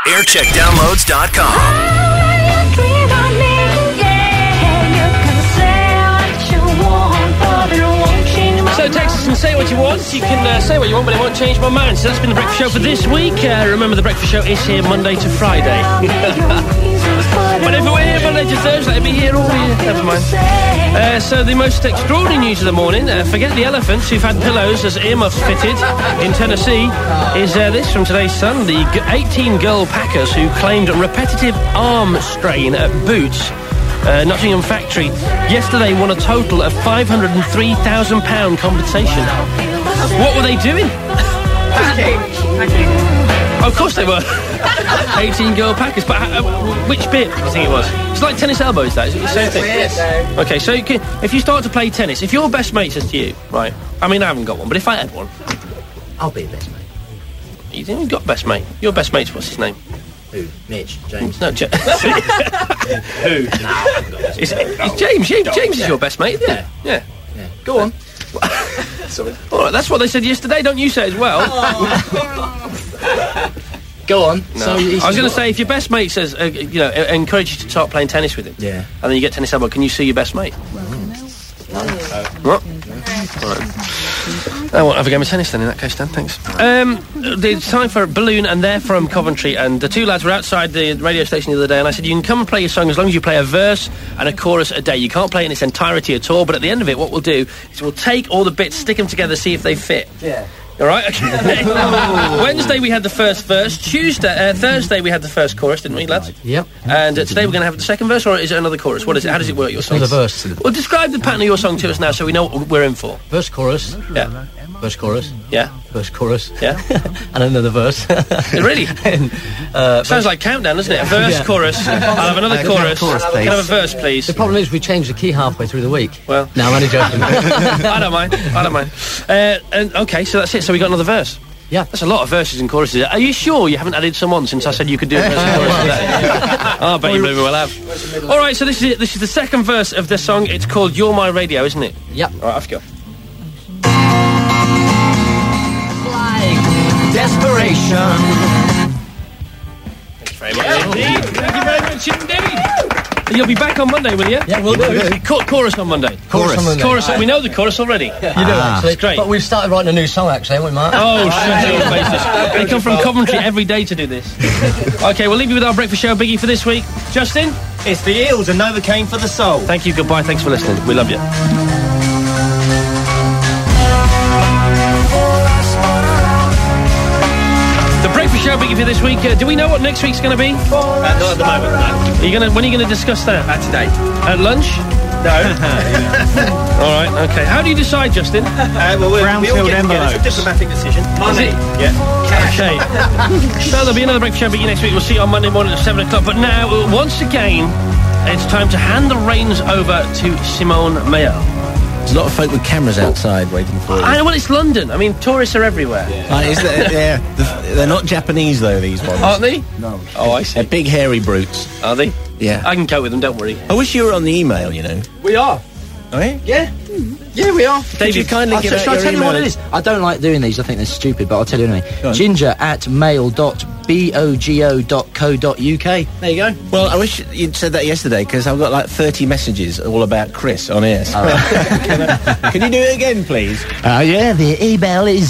Aircheckdownloads.com. So text us and say what you want. You can say what you want, but it won't change my mind. So that's been the Breakfast Show for this week. Remember, the Breakfast Show is here Monday to Friday. But if we're here Monday to Thursday, it'll be here all year. Never mind. So the most extraordinary news of the morning, forget the elephants who've had pillows as earmuffs fitted in Tennessee, is this from today's Sun. The 18-girl Packers who claimed repetitive arm strain at Boots, Nottingham factory, yesterday won a total of £503,000 compensation. What were they doing? Packing. Oh, of course they were. 18-girl Packers. But which bit do you think it was? It's like tennis elbows, that. Is it the same thing? Okay, so if you start to play tennis, if your best mate says to you, right, I mean, I haven't got one, but if I had one... I'll be best mate. You think you've got best mate? Your best mate's what's his name? Who? Mitch? James? No, Who? It's James. James is your best mate, isn't it? Yeah. Go on. Sorry. All right, that's what they said yesterday. Don't you say as well? Go on. No. So I was going to say, if your best mate says, encourage you to start playing tennis with him, yeah, and then you get tennis elbow, can you see your best mate? What? Right. I won't have a game of tennis then, in that case, Dan, thanks. It's time for Balloon, and they're from Coventry, and the two lads were outside the radio station the other day, and I said, you can come and play your song as long as you play a verse and a chorus a day. You can't play in its entirety at all, but at the end of it, what we'll do is we'll take all the bits, stick them together, see if they fit. Yeah. All right, okay. Wednesday we had the first verse. Thursday we had the first chorus, didn't we, lads? Yep. And today we're going to have the second verse, or is it another chorus? What is it? How does it work, your song? The verse. Well, describe the pattern of your song to us now so we know what we're in for. Verse, chorus. Yeah. Verse, chorus. Yeah. Verse, chorus. Yeah. And another verse. Really? Sounds like countdown, doesn't it? A verse, chorus. I'll have another chorus. Can I have a verse, please? The problem is we changed the key halfway through the week. Well. No, I'm only joking. I don't mind. And okay, so that's it. So we got another verse. Yeah. That's a lot of verses and choruses. Are you sure you haven't added some on since I said you could do a verse and chorus today? I bet you bloody well have. All right, so this is it. This is the second verse of the song. It's called You're My Radio, isn't it? Yep. All right, off you go. Like desperation. Thank you very much indeed. Thank you very much indeed. You'll be back on Monday, will you? Yeah, we'll do. Chorus on Monday. Chorus on Monday. Chorus. We know the chorus already. You do, actually. It's great. But we've started writing a new song, actually, haven't we, Mark? Oh, shit. They come from Coventry every day to do this. Okay, we'll leave you with our breakfast show biggie for this week. Justin? It's the Eels and Novocaine for the Soul. Thank you, goodbye, thanks for listening. We love you. The breakfast show biggie for this week. Do we know what next week's going to be? Not at the moment, no. When are you going to discuss that? Today. At lunch? No. All right, okay. How do you decide, Justin? Well, we all get together. It's a diplomatic decision. Is it? Yeah. Okay. So there'll be another breakfast show biggie next week. We'll see you on Monday morning at 7 o'clock. But now, once again, it's time to hand the reins over to Simone Mayel. There's a lot of folk with cameras outside waiting for you. I know, well, it's London. I mean, tourists are everywhere. They're not Japanese, though, these ones. Aren't they? No. Oh, I see. They're big, hairy brutes. Are they? Yeah. I can cope with them, don't worry. I wish you were on the email, you know. We are. Oh, yeah? Yeah. Yeah, we are. Could you kindly give out Shall I your tell you email? what it is? I don't like doing these. I think they're stupid, but I'll tell you anyway. ginger@mail.bogo.co.uk. There you go. Well, I wish you'd said that yesterday, because I've got like 30 messages all about Chris on air. So can you do it again, please? Yeah, the email is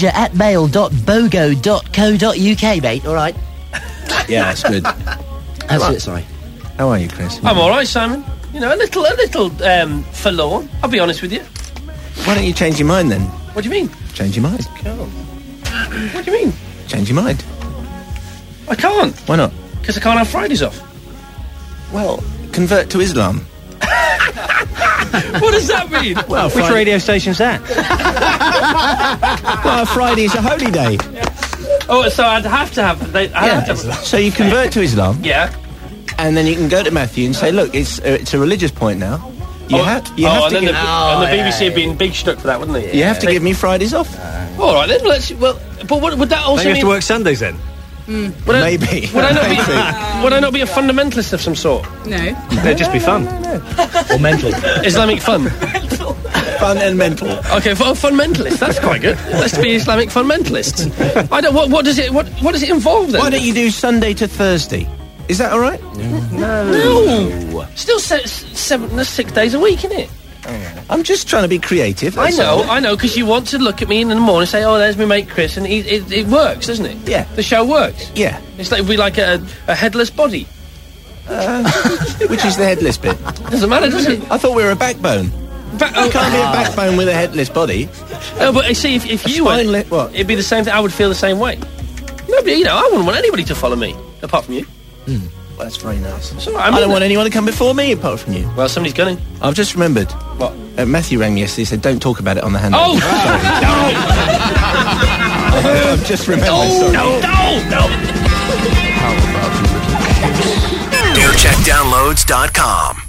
ginger@mail.bogo.co.uk, mate. All right. Yeah, that's good. That's it, sorry. How are you, Chris? I'm all right, Simon. You know, a little forlorn. I'll be honest with you. Why don't you change your mind, then? What do you mean? Change your mind. What do you mean? Change your mind. I can't. Why not? Because I can't have Fridays off. Well, convert to Islam. What does that mean? Well, Which radio station's that? Well, Friday's a holy day. Oh, so I'd have to have... So you convert to Islam. Yeah. And then you can go to Matthew and say, look, it's a religious point now. You have to give... And the BBC would be in big stuck for that, wouldn't they? You have to give me Fridays off. All right, then, but would that also Don't you mean... have to work Sundays, then? Maybe. Would I not be a fundamentalist of some sort? No. It'd just be fun. Or mental. Islamic fun? Fun and mental. Okay, fundamentalist. That's quite good. Let's be Islamic fundamentalists. I don't. What does it? What does it involve then? Why don't you do Sunday to Thursday? Is that all right? No. Still 6 days a week, isn't it? I'm just trying to be creative. I know, because you want to look at me in the morning and say, "Oh, there's my mate Chris," and it works, doesn't it? Yeah. The show works. Yeah. It's like a headless body. Which is the headless bit? Doesn't matter, does it? I thought we were a backbone. You can't be a backbone with a headless body. No, but see, if you were, what? it'd be the same thing. I would feel the same way. No, but I wouldn't want anybody to follow me apart from you. Well, that's very nice. It's all right, I don't want anyone to come before me apart from you. Well, somebody's going. I've just remembered. What? Matthew rang me yesterday. He said, "Don't talk about it on the handover." Oh! I've just remembered. No! AirCheckDownloads.com